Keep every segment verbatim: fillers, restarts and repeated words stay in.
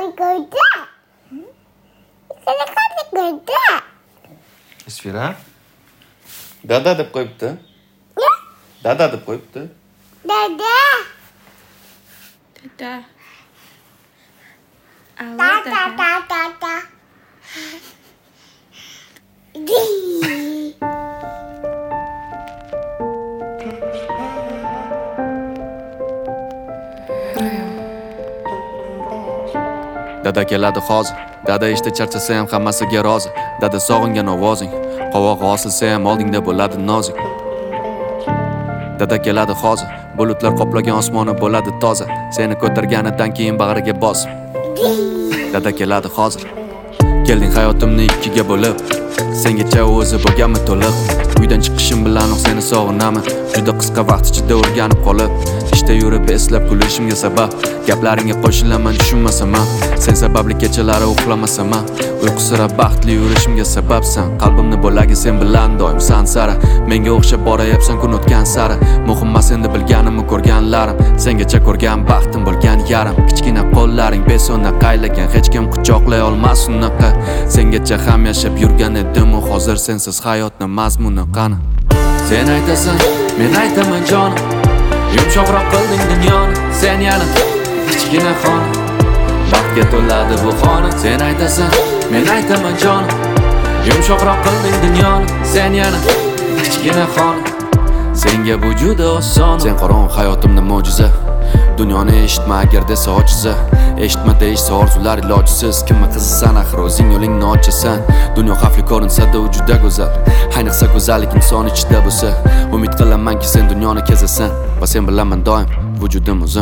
ko'rdi. Seni qanday ko'rdi? Isfira dada deb qo'yibdi. Dada deb qo'yibdi. Dada. Dada. Dada dada dada. Dada keladi hozir. Dada ishda charchasa ham hammasiga rozi. Dada sog'ingan ovozing, qovog'i osilsa ham oldingda bo'ladi nozik. Dada keladi hozir. Bulutlar qoplagan osmoni bo'ladi toza. Seni ko'targanidan keyin bag'riga bos. Dada keladi hozir. Kelding hayotimni ikkiga bo'lib. Sengacha o'zi bo'lganmi to'liq. Uydan chiqishim bilan seni sog'inaman. Juda qisqa vaqt ichida o'rganib qolib, ishda yurib eslab kulishimga sabab. Gaplaringga qo'shilaman tushunmasam ham. Sen sababli kechalari uxlamasam ham. Uyqusirab baxtli yurishimga sababsan. Qalbimni bo'lagi sen bilan doim san sara. Menga o'xshab borayapsan kun o'tgan sari. Muhim emas endi bilganimni ko'rganlarim. Sengacha ko'rgan baxtim bo'lgan yarim. Kichkina qo'llaring besona qaylagan, hech kim quchoqlay olmas unaqa. Sengacha ham yashab yurgan edim, hozir sensiz hayotning mazmuni qani? Sen aytasan, men aytaman jonim. Yumshoqroq qilding dunyoni, sen yana kichkina xon. Baxtga to'ladi bu xona. Sen aytasan, men aytaman jonim. Yumshoqroq qilding dunyoni, sen yana kichkina xon. Senga bu juda oson. Sen qorong'u hayotimning mo'jiza. Dunyoni eshitma agar desa ojiza. Eshitma deyishsa orzular ilojisiz. Kimni qizisan axir o'zing yo'lingni ochasan. Dunyo xavfli ko'rinsa-da u juda go'zal. Ayniqsa go'zallik inson ichida bo'lsa. Umid qilamanki sen dunyoni kezasan va sen bilaman doim vujudim o'zim.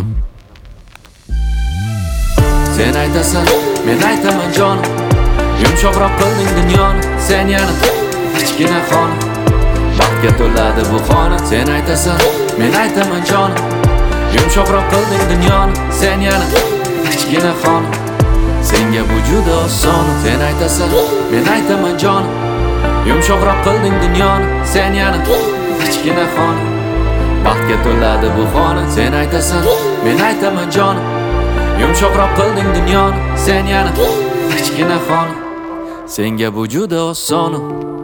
Sen aytasan, men aytaman jonim. Yumshoqroq qilding dunyoni, sen yana kichkina xon. Baxtga to'ladi bu xona. Sen aytasan, men aytaman jonim. Yumshoqroq qilding dunyoni, sen yana kichkina xon. Senga bu juda oson. Sen aytasan, men aytaman jonim. Yumshoqroq qilding dunyoni, sen yana kichkina xon. Baxtga to'ladi bu xona. Sen aytasan, men aytaman jonim. Yumshoqroq qilding dunyoni, sen yana kichkina xon. Senga bu juda oson.